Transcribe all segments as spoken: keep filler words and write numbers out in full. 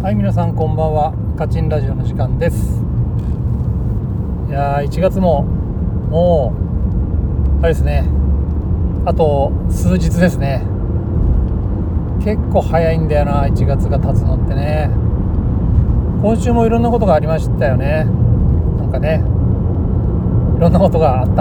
はい、皆さんこんばんは。カチンラジオの時間です。いやーいちがつももうあれですね、あと数日ですね。結構早いんだよな、いちがつが経つのってね。今週もいろんなことがありましたよね。なんかね、いろんなことがあった。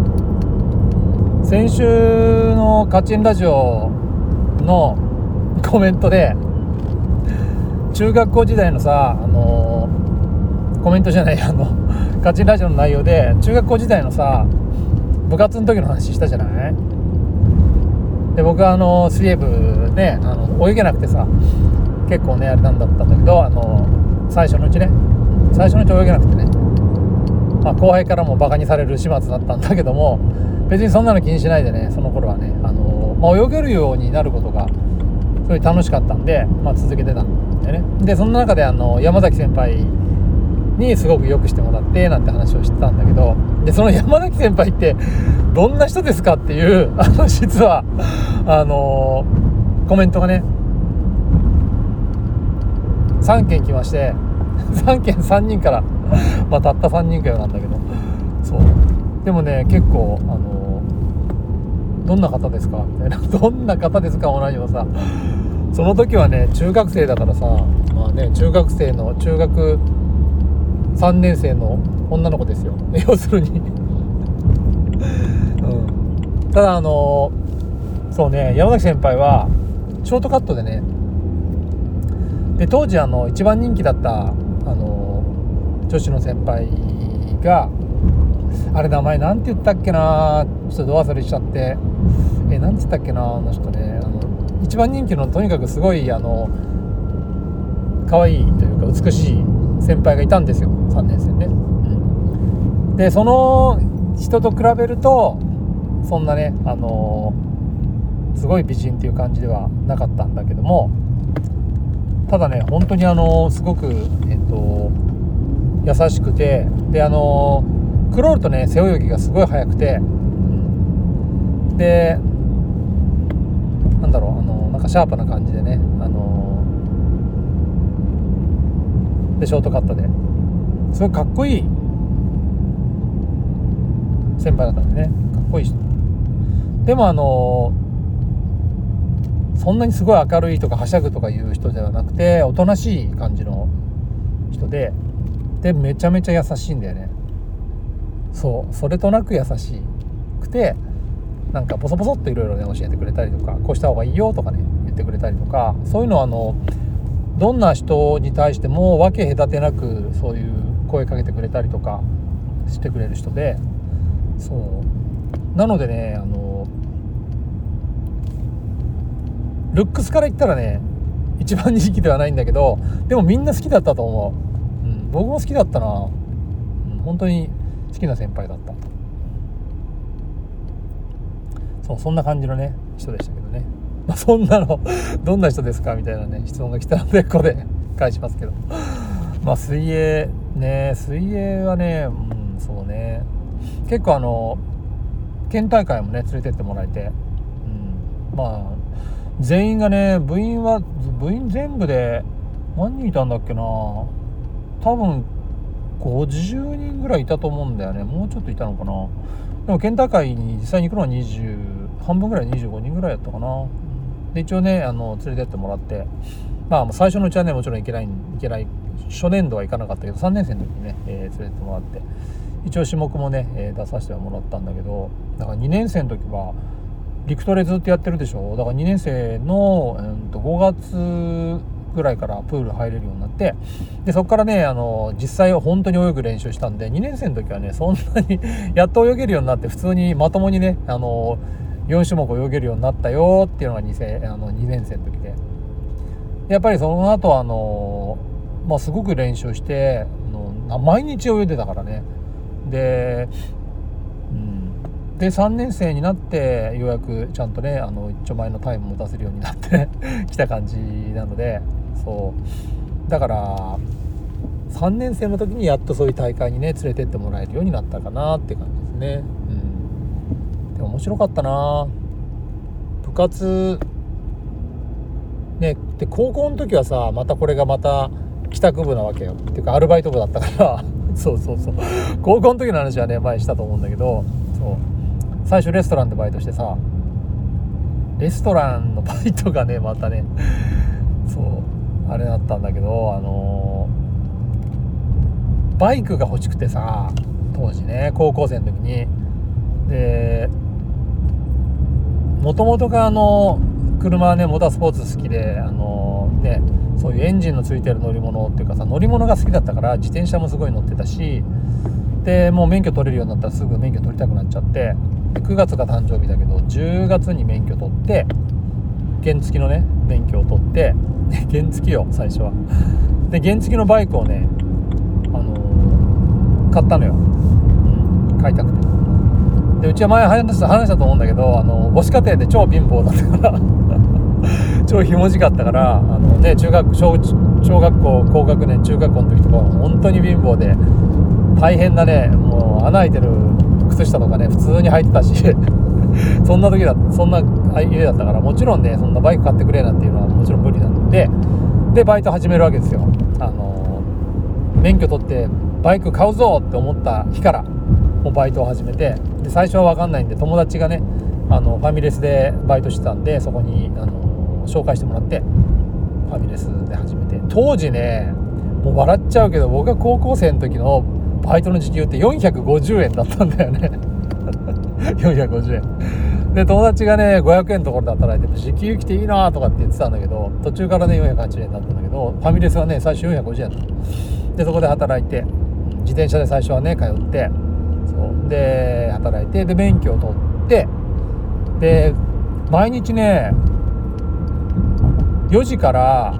先週のカチンラジオのコメントで、中学校時代のさ、あのー、コメントじゃないあのカチンラジオの内容で、中学校時代のさ部活の時の話したじゃない。で、僕はあの水泳部ね、あの泳げなくてさ、結構ねあれなんだったんだけど、あの最初のうちね最初のうち泳げなくてね、まあ、後輩からもバカにされる始末だったんだけども、別にそんなの気にしないでね、その頃はね、あの、まあ、泳げるようになることがすごい楽しかったんで、まあ、続けてたんだよね。でその中であの山崎先輩にすごくよくしてもらってなんて話をしてたんだけど、でその山崎先輩ってどんな人ですかっていうあの実はあのコメントがねさんけん来まして、さんけんさんにんからまあたったさんにんかよなんだけど、そうでもね結構あのどんな方ですかみたいなどんな方ですかも何もさ、その時はね中学生だからさ、まあね中学生の中学さんねん生の女の子ですよ要するに、うん、ただあのそうね、山崎先輩はショートカットでね、で当時あの一番人気だったあの女子の先輩が、あれ名前なんて言ったっけな、ちょっとど忘れしちゃって、えなんて言ったっけな、あの人ね、あの一番人気のとにかくすごいあの可愛いというか美しい先輩がいたんですよ、さんねん生ね、うん、でその人と比べるとそんなねあのすごい美人っていう感じではなかったんだけども、ただね本当にあのすごくえっと優しくて、であのクロールとね背泳ぎがすごい速くて、でなんだろう、あのなんかシャープな感じでね、あのでショートカットですごいかっこいい先輩だったんでね、かっこいい人でもあのそんなにすごい明るいとかはしゃぐとかいう人ではなくて、おとなしい感じの人で、でめちゃめちゃ優しいんだよね。そうそれとなく優しくて、なんかボソボソっといろいろね教えてくれたりとか、こうした方がいいよとかね言ってくれたりとか、そういうのはあのどんな人に対しても分け隔てなくそういう声かけてくれたりとかしてくれる人で、そうなのでね、あのルックスから言ったらね一番人気ではないんだけど、でもみんな好きだったと思う、うん、僕も好きだったな、うん、本当に好きな先輩だった。そうそんな感じのね人でしたけどね、まあ、そんなのどんな人ですかみたいなね質問が来たのでここで返しますけどまあ水泳ね水泳はね、うん、そうね結構あの県大会もね連れてってもらえて、うん、まあ全員がね、部員は部員全部で何人いたんだっけな、多分ごじゅうにんぐらいいたと思うんだよね、もうちょっといたのかな。でも県大会に実際に行くのはにじゅう半分ぐらい、にじゅうごにんぐらいやったかな。で一応ねあの連れてってもらって、まあ最初のうちはねもちろん行けない行けない初年度は行かなかったけど、さんねん生の時にね、えー、連れてってもらって一応種目もね、えー、出させてはもらったんだけど、だからにねん生の時は陸トレずっとやってるでしょ。だからにねん生の、えー、とごがつぐらいからプール入れるようになって、でそこからねあの実際本当に泳ぐ練習したんで、にねん生の時はねそんなにやっと泳げるようになって、普通にまともにねあのよん種目泳げるようになったよっていうのが に, 世あのにねん生の時で、やっぱりその後あの、まあ、すごく練習してあの毎日泳いでたからね。ででさんねん生になってようやくちゃんとねあの一丁前のタイムも出せるようになってきた感じなので、そうだからさんねん生の時にやっとそういう大会にね連れてってもらえるようになったかなって感じですね、うん、でも面白かったな部活。 ね、で高校の時はさまたこれがまた帰宅部なわけよっていうかアルバイト部だったからそうそうそう高校の時の話はね前したと思うんだけど、そう最初レストランでバイトしてさ、レストランのバイトがねまたねそうあれだったんだけど、あのー、バイクが欲しくてさ当時ね高校生の時に、でもともとがあの車はねモータースポーツ好きで、あのー、ねそういうエンジンのついてる乗り物っていうかさ乗り物が好きだったから自転車もすごい乗ってたし、でもう免許取れるようになったらすぐ免許取りたくなっちゃって、でくがつが誕生日だけどじゅうがつに免許取って原付のね免許を取って原付よ最初は。で原付のバイクをね、あのー、買ったのよ、うん、買いたくて。でうちは前話した話したと思うんだけど、あの母子家庭で超貧乏だったから超ひもじかったから、あの、ね、中学 小, 小学校高学年中学校の時とか本当に貧乏で大変なね、もう穴開いてる靴下とかね普通に履いてたしそんな時だそんな家だったから、もちろんねそんなバイク買ってくれなんていうのはもちろん無理なんで、でバイト始めるわけですよ。あの免許取ってバイク買うぞって思った日からもうバイトを始めて、で最初は分かんないんで友達がねあのファミレスでバイトしてたんで、そこにあの紹介してもらってファミレスで始めて、当時ねもう笑っちゃうけど僕が高校生の時のバイトの時給ってよんひゃくごじゅうえんだったんだよねよんひゃくごじゅうえんで、友達がねごひゃくえんのところで働いて時給来ていいなとかって言ってたんだけど、途中からねよんひゃくはちじゅうえんだったんだけど、ファミレスはね最初よんひゃくごじゅうえんだった。でそこで働いて自転車で最初はね通って、そうで働いて、で免許を取って、で毎日ねよじから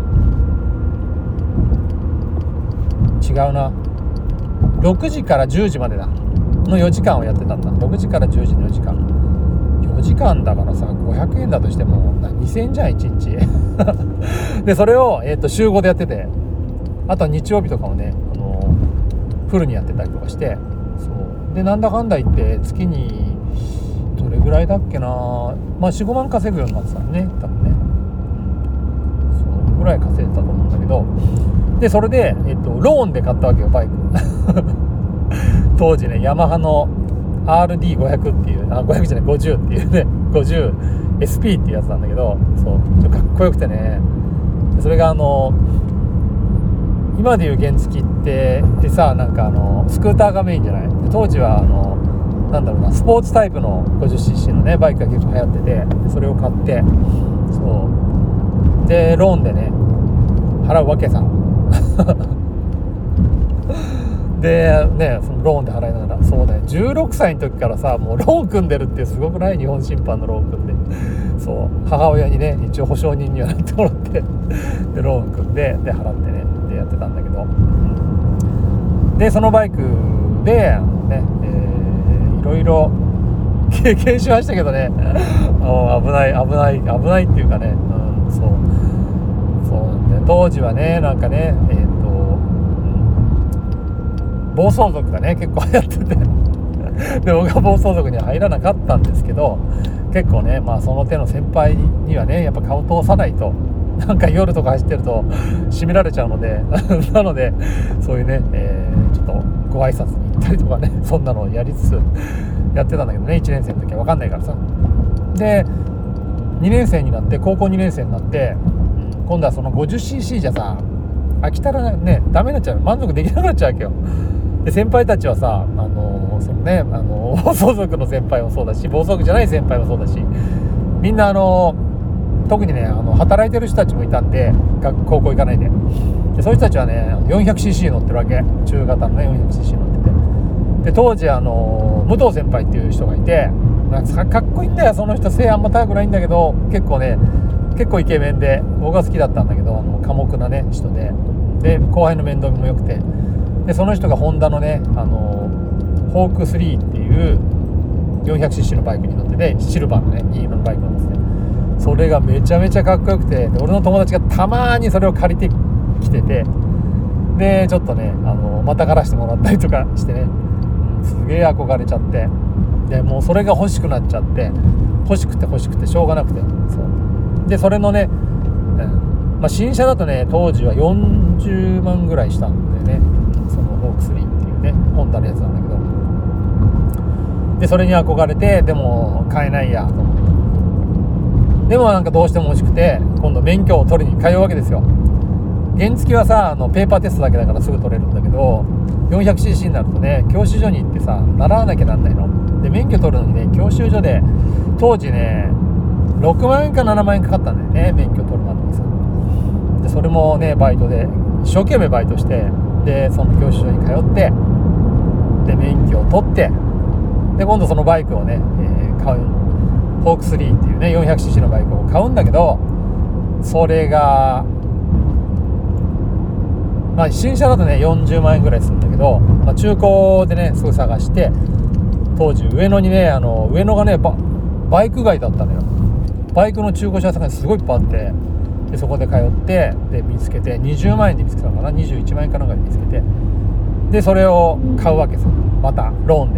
違うなろくじからじゅうじまでだのよじかんをやってたんだ。ろくじからじゅうじのよじかんよじかんだからさごひゃくえんだとしてもにせんえんじゃんいちにちでそれを、えー、と週ごでやってて、あとは日曜日とかもね、あのー、フルにやってたりとかして、そうでなんだかんだ言って月にどれぐらいだっけな、まあ よん,ご 万稼ぐようになってたね多分ね、うん、そうぐらい稼いでたと思うんだけど、でそれで、えっと、ローンで買ったわけよバイク当時ねヤマハの アールディーごひゃく っていう、あごひゃくじゃないごじゅうっていうね ごじゅうエスピー っていうやつなんだけど、そうちょっとかっこよくてね、それがあの今でいう原付ってでさ、なんかあのスクーターがメインじゃない。で当時はあのなんだろうなスポーツタイプの ごじゅっシーシー のねバイクが結構流行ってて、それを買って、そうでローンでね払うわけさでねそのローンで払いながら、そうだよじゅうろくさいの時からさもうローン組んでるってすごくない？日本審判のローン組んで、そう母親にね一応保証人にはなってもらってでローン組んでで払ってねでやってたんだけど、でそのバイクであのね、えー、いろいろ経験しましたけどね危ない危ない危ないっていうかね、うん、そうそうなんで当時はねなんかねえー暴走族がね結構流行っててで僕は暴走族には入らなかったんですけど、結構ねまあその手の先輩にはねやっぱ顔通さないとなんか夜とか走ってると締められちゃうのでなのでそういうね、えー、ちょっとご挨拶に行ったりとかねそんなのをやりつつやってたんだけどね、いちねん生の時は分かんないからさ。でにねん生になって高校にねん生になって、うん、今度はその ごじゅっシーシー じゃさ飽きたらねダメになっちゃう、満足できなくなっちゃうわけよ。で先輩たちはさ、あのー、そのね、あのー、暴走族の先輩もそうだし暴走族じゃない先輩もそうだし、みんなあのー、特にねあの働いてる人たちもいたんで学高校行かないで、でそういう人たちはね よんひゃくシーシー 乗ってるわけ、中型のね よんひゃくシーシー 乗ってて、で当時あのー、武藤先輩っていう人がいて、なんかかっこいいんだよその人、背あんま高くないんだけど結構ね結構イケメンで僕は好きだったんだけど、あの寡黙なね人で、で後輩の面倒見も良くて、でその人がホンダのねあのホークスリーっていう よんひゃくシーシー のバイクに乗ってて、シルバーのね銀色のバイクなんですね。それがめちゃめちゃかっこよくて、で俺の友達がたまにそれを借りてきてて、でちょっとねあのまたがらしてもらったりとかしてね、うん、すげえ憧れちゃって、でもうそれが欲しくなっちゃって、欲しくて欲しくてしょうがなくて、そうでそれのねうんまあ、新車だとね当時はよんじゅうまんぐらいしたんだよね、そのホークスリーっていうねホンダのやつなんだけど、でそれに憧れて、でも買えないやと思って、でもなんかどうしても欲しくて今度免許を取りに通うわけですよ。原付はさあのペーパーテストだけだからすぐ取れるんだけど、 よんひゃくシーシー になるとね教習所に行ってさ習わなきゃなんないので、免許取るのにね教習所で当時ねろくまんえんかななまんえんかかったんだよね、免許取るまでにさ。でそれもねバイトで一生懸命バイトして、でその教習所に通って、で免許を取って、で今度そのバイクをね、えー、買うホークスリーっていうね よんひゃくシーシー のバイクを買うんだけど、それがまあ新車だとねよんじゅうまんえんぐらいするんだけど、まあ、中古でねすぐ探して、当時上野にねあの上野がね バ, バイク街だったのよ。バイクの中古車屋さんがすごいいっぱいあって、でそこで通ってで見つけてにじゅうまんえんで見つけたのかな、にじゅういちまんえんかなんかで見つけて、でそれを買うわけさ、またローンで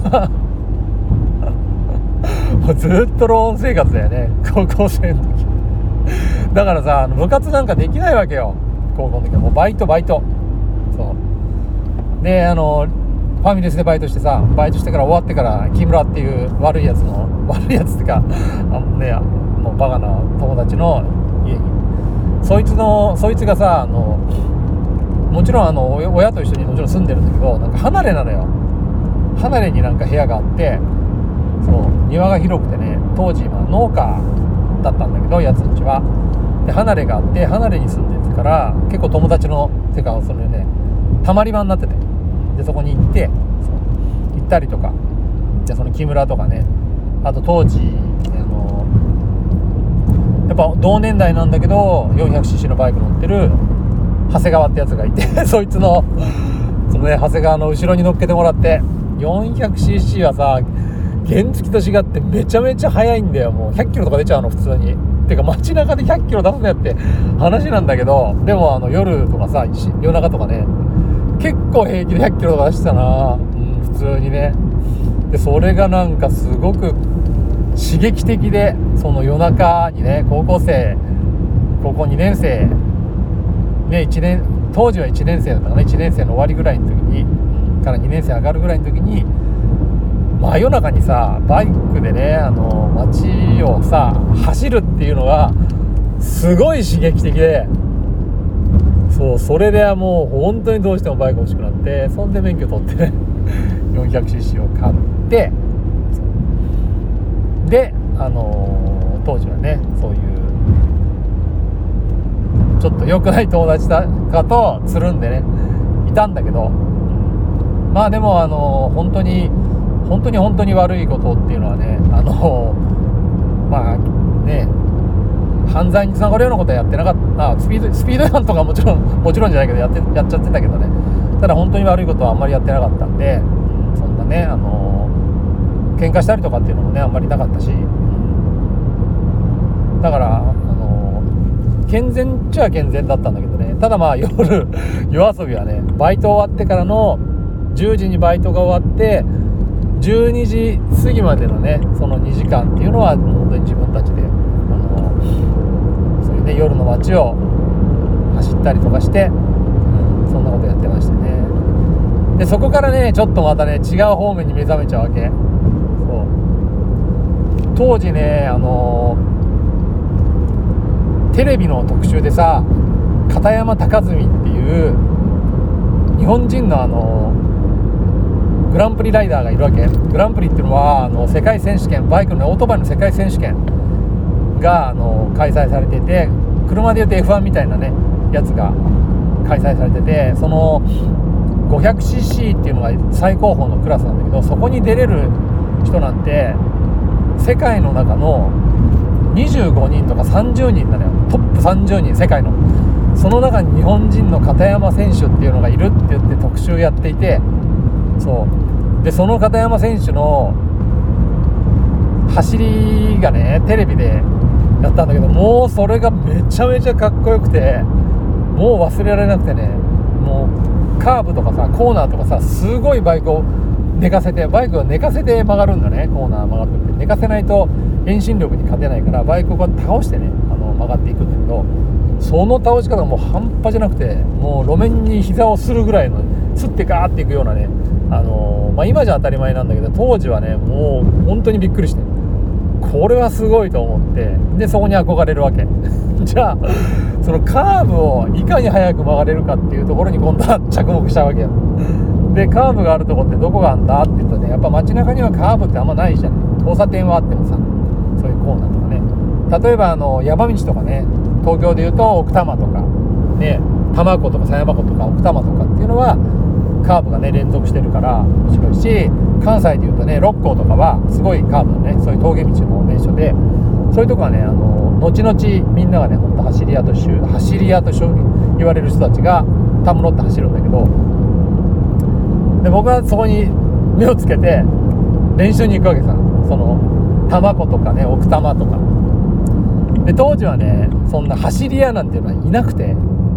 もうずっとローン生活だよね高校生の時だからさ部活なんかできないわけよ、高校の時はもうバイトバイトそうで、あのファミレスでバイトしてさ、バイトしてから終わってから木村っていう悪いやつの悪いやつってかあのねもうバカな友達の家に、そいつのそいつがさあのもちろんあの親と一緒にもちろん住んでるんだけど、なんか離れなのよ。離れになんか部屋があって、そう庭が広くてね、当時まあ農家だったんだけどやつんちは、で離れがあって離れに住んでるから結構友達のてかそのねたまり場になってて、でそこに行ってそう行ったりとか、じゃあその木村とかね、あと当時あのやっぱ同年代なんだけど よんひゃくシーシー のバイク乗ってる長谷川ってやつがいてそいつのそのね長谷川の後ろに乗っけてもらって、 よんひゃくシーシー はさ原付と違ってめちゃめちゃ速いんだよ。もうひゃっキロとか出ちゃうの普通に。てか街中でひゃっキロ出すのやって話なんだけど、でもあの夜とかさ夜中とかね結構平気でひゃっキロとか出してたな、うん、普通にね。でそれがなんかすごく刺激的で、その夜中にね高校生高校にねん生ねいちねん当時はいちねん生だったかな、いちねん生の終わりぐらいの時にからにねん生上がるぐらいの時に真夜中にさバイクでねあの街をさ走るっていうのがすごい刺激的で、そうそれではもう本当にどうしてもバイク欲しくなって、そんで免許取ってね よんひゃくシーシー を買って、であのー、当時はねそういうちょっと良くない友達だかとつるんでねいたんだけど、まあでもあのー、本当に本当に本当に悪いことっていうのはね、あのまあね犯罪につながるようなことはやってなかった。スピードスピード違反とかもちろんもちろんじゃないけどやってやっちゃってたけどね、ただ本当に悪いことはあんまりやってなかったんで、そんなねあの喧嘩したりとかっていうのもねあんまりなかったし、だからあの健全っちゃ健全だったんだけどね、ただまあ夜夜遊びはねバイト終わってからのじゅうじにバイトが終わってじゅうにじ過ぎまでのねそのにじかんっていうのは本当に自分たちであのそういうね夜の街を走ったりとかして、うん、そんなことやってましてね。でそこからねちょっとまたね違う方面に目覚めちゃうわけ。そう当時ねあのテレビの特集でさ片山高純っていう日本人のあのグランプリライダーがいるわけ。グランプリっていうのはあの世界選手権、バイクのオートバイの世界選手権があの開催されてて、車でいうと エフワン みたいなねやつが開催されてて、その ごひゃくシーシー っていうのが最高峰のクラスなんだけど、そこに出れる人なんて世界の中のにじゅうごにんとかさんじゅうにんなのよ。トップさんじゅうにん世界の、その中に日本人の片山選手っていうのがいるって言って特集やっていて、そうでその片山選手の走りがねテレビでやったんだけど、もうそれがめちゃめちゃかっこよくてもう忘れられなくてね、もうカーブとかさコーナーとかさすごいバイクを寝かせてバイクを寝かせて曲がるんだね。コーナー曲がるって寝かせないと遠心力に勝てないから、バイクをこう倒してねあの曲がっていくんだけど、その倒し方がもう半端じゃなくて、もう路面に膝をするぐらいのすってガーっていくようなね、あのーまあ、今じゃ当たり前なんだけど、当時はねもう本当にびっくりして、これはすごいと思って、でそこに憧れるわけじゃあそのカーブをいかに速く曲がれるかっていうところに今度は着目したわけよ。でカーブがあるとこってどこがあんだって言うとね、やっぱ街中にはカーブってあんまないじゃん。交差点はあってもさ、そういうコーナーとかね、例えばあの山道とかね、東京でいうと奥多摩とかね、多摩湖とか狭山湖とか奥多摩とかっていうのはカーブがね連続してるから面白いし、関西でいうとね六甲とかはすごいカーブのね、そういう峠道の名所で、そういうとこはね、あの後々みんながね本当走り屋とし走り屋と言われる人たちがたむろって走るんだけど、で僕はそこに目をつけて練習に行くわけさ。その多摩湖とかね奥多摩とかで、当時はねそんな走り屋なんていうのはいなくて、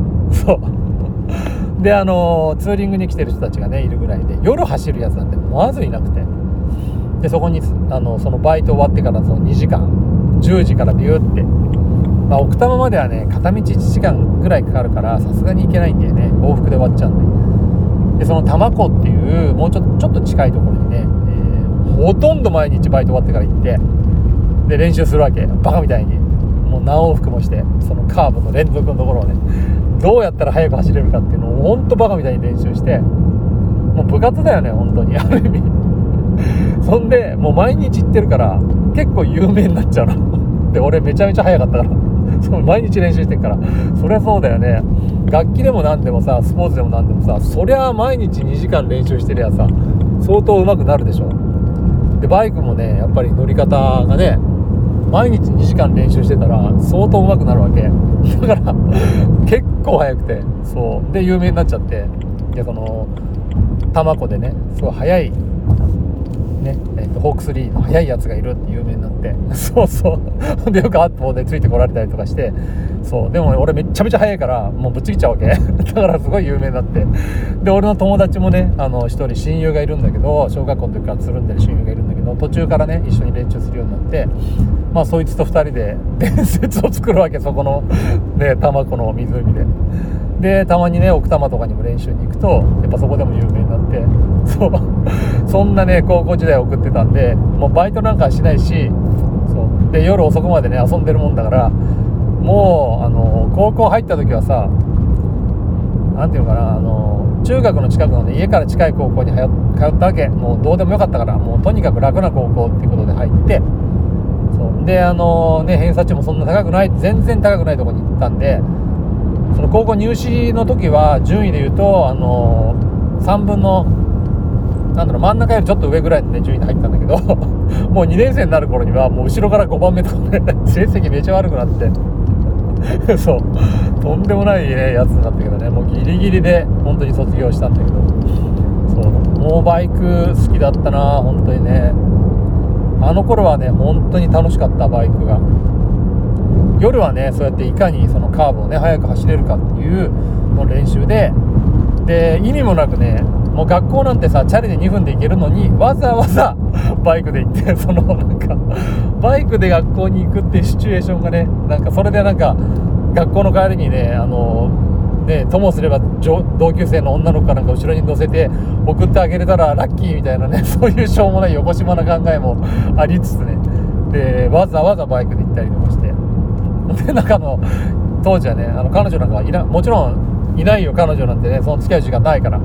そうであのツーリングに来てる人たちがねいるぐらいで、夜走るやつなんてまずいなくて、でそこにあのそのバイト終わってからそのにじかんじゅうじからビューって、まあ、奥多摩まではね片道いちじかんぐらいかかるからさすがに行けないんだよね、往復で終わっちゃうんで。でその多摩湖っていうもうちょっとちょっと近いところにね、えー、ほとんど毎日バイト終わってから行って、で練習するわけ、バカみたいにもう何往復もして、そのカーブの連続のところをねどうやったら速く走れるかっていうのをほんとバカみたいに練習して、もう部活だよね本当にある意味そんでもう毎日行ってるから結構有名になっちゃうので、俺めちゃめちゃ速かったからその毎日練習してるから、そりゃそうだよね。楽器でも何でもさ、スポーツでも何でもさ、そりゃ毎日にじかん練習してりゃさ相当上手くなるでしょ。でバイクもねやっぱり乗り方がね毎日にじかん練習してたら相当上手くなるわけだから結構速くて、そうで有名になっちゃって、でその多摩湖でねすごい速いね、えー、とホークスリーの速いやつがいるって有名になってそうそうでよくアップでついてこられたりとかして、そうでも俺めっちゃめちゃ速いからもうぶっちぎっちゃうわけだからすごい有名になって、で俺の友達もねあの一人親友がいるんだけど、小学校の時からつるんでる親友がいるんだけど、途中からね一緒に練習するようになって、まあそいつとふたりで伝説を作るわけ、そこのね多摩湖の湖で。でたまにね奥多摩とかにも練習に行くとやっぱそこでも有名になって、そうそんなね高校時代を送ってたんで、もうバイトなんかはしないし、そうで夜遅くまでね遊んでるもんだから、もうあの高校入った時はさ、なんていうのかな、あの中学の近くの、ね、家から近い高校に通ったわけ。もうどうでもよかったから、もうとにかく楽な高校っていうことで入って、そうであのね偏差値もそんな高くない、全然高くないところに行ったんで、その高校入試の時は順位でいうとあのさんぶんのなんだろう真ん中よりちょっと上ぐらいの、ね、順位で入ったんだけどもうにねん生になる頃にはもう後ろからごばんめとかね成績めちゃ悪くなってそうとんでもない、ね、やつになったけどね、もうギリギリで本当に卒業したんだけど、そうもうバイク好きだったな本当にね。あの頃はね本当に楽しかった、バイクが。夜はねそうやっていかにそのカーブをね速く走れるかっていうの練習で、で意味もなくね、もう学校なんてさチャリでにふんで行けるのにわざわざバイクで行って、そのなんかバイクで学校に行くっていうシチュエーションがね、なんかそれでなんか学校の帰りにねあのねともすれば同級生の女の子かなんか後ろに乗せて送ってあげれたらラッキーみたいなね、そういうしょうもない横島な考えもありつつね、でわざわざバイクで行ったりとかして、でなんかあの当時はねあの彼女なんかいなもちろんいないよ、彼女なんてねその付き合う時間ないから、うん、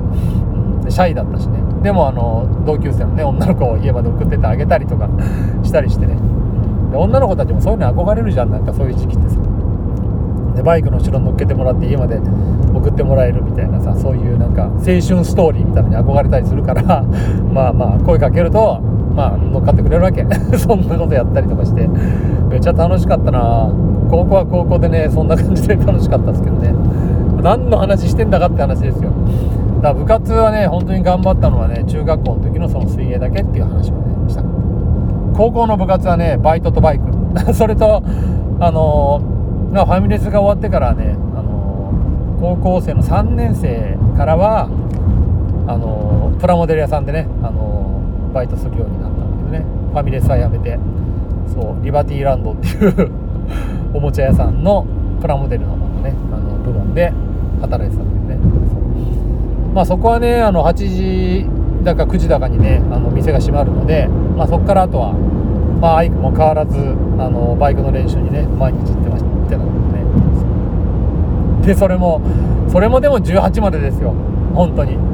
でシャイだったしね。でもあの同級生のね女の子を家まで送ってってあげたりとかしたりしてね、で女の子たちもそういうのに憧れるじゃん、なんかそういう時期ってさ。でバイクの後ろに乗っけてもらって家まで送ってもらえるみたいなさ、そういうなんか青春ストーリーみたいなのに憧れたりするからまあまあ声かけるとまあ乗っかってくれるわけそんなことやったりとかしてめっちゃ楽しかったな。高校は高校でねそんな感じで楽しかったですけどね。何の話してんだかって話ですよ。だから部活はね本当に頑張ったのはね中学校の時のその水泳だけっていう話をねした。高校の部活はねバイトとバイクそれとあのー、ファミレスが終わってからね、あのー、高校生のさんねん生からはあのー、プラモデル屋さんでね、あのー、バイトするようになったんだけどね。ファミレスはやめて、そうリバティランドっていうおもちゃ屋さんのプラモデルの方のねあの部門で働いてたんだよね。そうまあそこはねあのはちじだかくじだかにねあの店が閉まるので、まあ、そこからあとはまあアイクも変わらずあのバイクの練習にね毎日行ってましたってたんでね。でそれもそれもでもじゅうはちまでですよ本当に。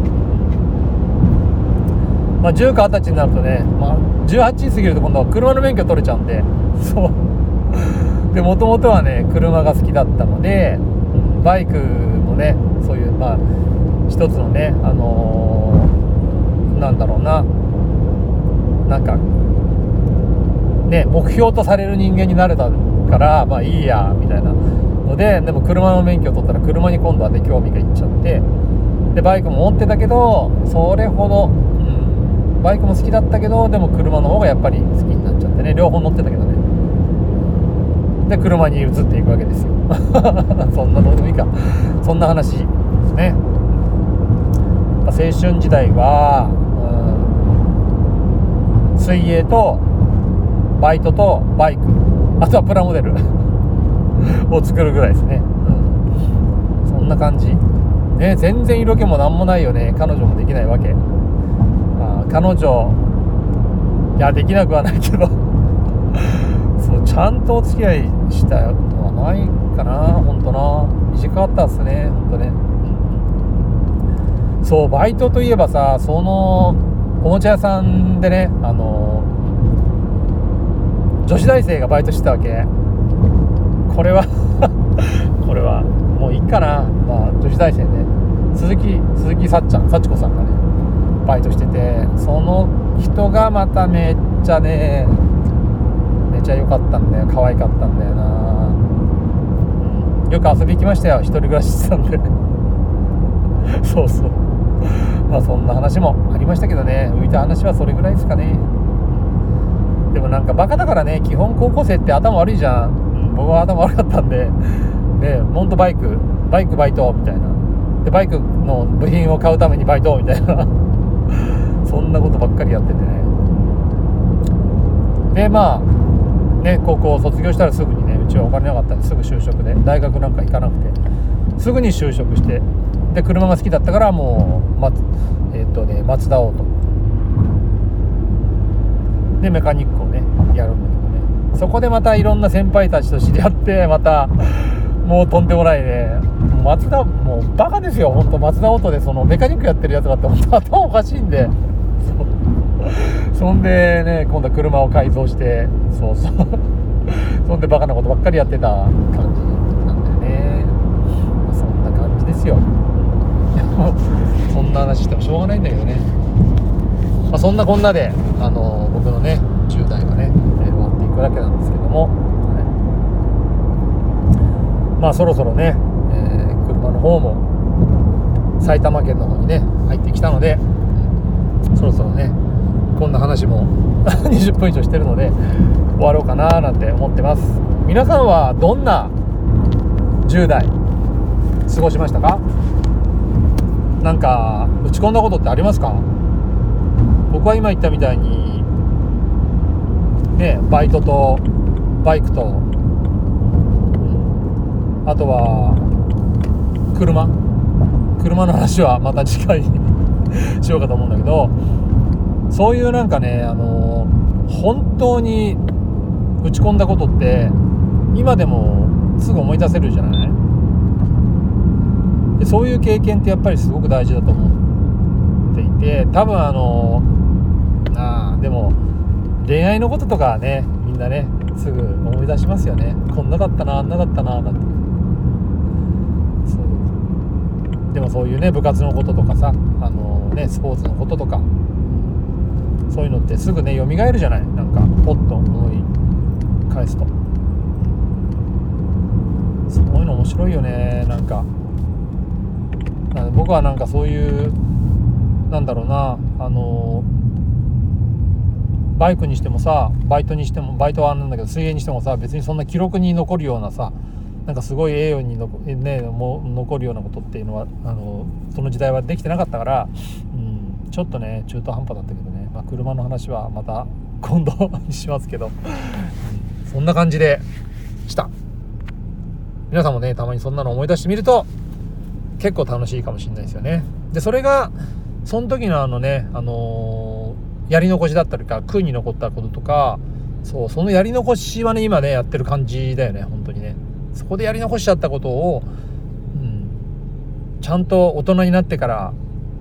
まあじゅうかはたちになるとね、まあ、じゅうはち過ぎると今度は車の免許取れちゃうんで、そうでもともとはね車が好きだったのでバイクもねそういうまあ一つのねあのー、なんだろうななんかね目標とされる人間になれたからまあいいやみたいなので、でも車の免許を取ったら車に今度はね興味がいっちゃって、でバイクも持ってたけどそれほど、うん、バイクも好きだったけどでも車の方がやっぱり好きになっちゃってね、両方乗ってたけどね、で車に移っていくわけですよそんなどうでもいいか、そんな話ですね。青春時代は、うん、水泳とバイトとバイク、あとはプラモデルを作るぐらいですね、うん、そんな感じね。全然色気もなんもないよね。彼女もできないわけ。あ彼女いやできなくはないけどそうちゃんとお付き合いしたのはないかな本当な。短かったっすね本当ね、うん、そうバイトといえばさ、そのおもちゃ屋さんでねあの女子大生がバイトしてたわけ。これはこれはもういいかな。まあ女子大生ね鈴木鈴木さっちゃん幸子さんがねバイトしてて、その人がまためっちゃねめっちゃ良かったんだよ。可愛かったんだよな、うん、よく遊び行きましたよ。一人暮らししてたんでそうそうまあそんな話もありましたけどね。浮いた話はそれぐらいですかね。でもなんかバカだからね、基本高校生って頭悪いじゃん、うん、僕は頭悪かったんでね、ほんとバイクバイクバイトみたいなで、バイクの部品を買うためにバイトみたいなそんなことばっかりやっててね。でまあね高校卒業したらすぐにね、うちはお金なかったんですぐ就職で、大学なんか行かなくてすぐに就職して、で車が好きだったからもう、まえーとね、マツダオートでメカニックをねやるんだけどね、そこでまたいろんな先輩たちと知り合って、またもうとんでもないね、マツダもうバカですよ本当。マツダオートでそのメカニックやってるやつがあって本当頭おかしいんでそんでね今度は車を改造して、そうそうそんでバカなことばっかりやってた感じなんだよね、まあ、そんな感じですよそんな話してもしょうがないんだけどね、まあ、そんなこんなであの僕のねじゅう代がね、えー、終わっていくわけなんですけども、はい、まあそろそろね、えー、車の方も埼玉県の方にね入ってきたので、そろそろねこんな話もにじゅっぷん以上してるので終わろうかななんて思ってます。皆さんはどんなじゅう代過ごしましたか？なんか打ち込んだことってありますか？僕は今言ったみたいにねバイトとバイクと、うん、あとは車車の話はまた次回にしようかと思うんだけど、そういうなんかねあの本当に打ち込んだことって今でもすぐ思い出せるじゃない。でそういう経験ってやっぱりすごく大事だと思っていて、多分あのあでも恋愛のこととかはねみんなねすぐ思い出しますよね。こんなだったなあんなだったななんて。そうでもそういうね部活のこととかさあのねスポーツのこととかそういうのってすぐね蘇るじゃない。なんかポッと思い返すとそういうの面白いよね。なんかなん僕はなんかそういうなんだろうなあのバイクにしてもさバイトにしてもバイトはなんだけど水泳にしてもさ別にそんな記録に残るようなさなんかすごい栄誉にの、ね、も残るようなことっていうのはあのその時代はできてなかったから、うん、ちょっとね中途半端だったけどね、まあ、車の話はまた今度にしますけどそんな感じでした。 皆さんもねたまにそんなの思い出してみると結構楽しいかもしれないですよね。でそれがその時のあのね、あのー、やり残しだったりか悔いに残ったこととか、そうそのやり残しはね今ねやってる感じだよね。本当にねそこでやり残しちゃったことを、うん、ちゃんと大人になってから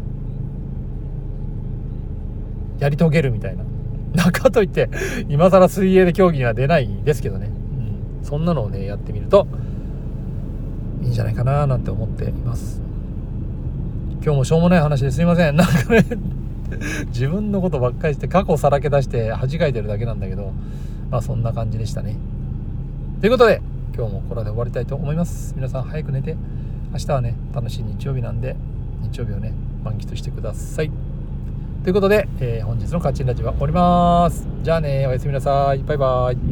やり遂げるみたいな。中といって今更水泳で競技には出ないですけどね、うん、そんなのをねやってみるといいんじゃないかななんて思っています。今日もしょうもない話ですいません。なんかね自分のことばっかりして過去をさらけ出して恥かいてるだけなんだけど、まあそんな感じでしたね。ということで今日もこれで終わりたいと思います。皆さん早く寝て、明日はね楽しい日曜日なんで日曜日をね満喫してください。ということで、えー、本日のカッチンラジオは終わります。じゃあね、おやすみなさい。バイバイ。